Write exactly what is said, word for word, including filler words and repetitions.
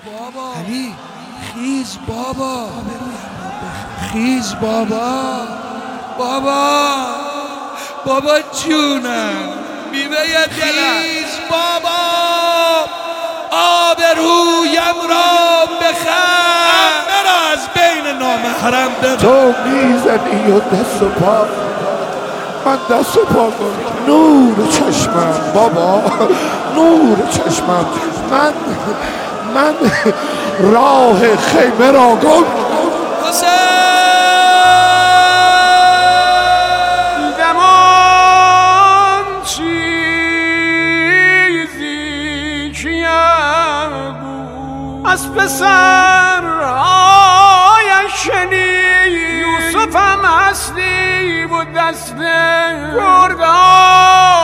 بابا علی خیز بابا خیز بابا بابا بابا جونم میوه دلم خیز بابا آبرویم را بخر مرا از بین نامحرم ببر. تو میزنی و دست و پا من دست و پا کنم نور چشمم بابا نور چشمم من من راه خیمه را گم دمان چیزی کیم بود از پسرهایش شنید یوسفم اصلی بود دست گردان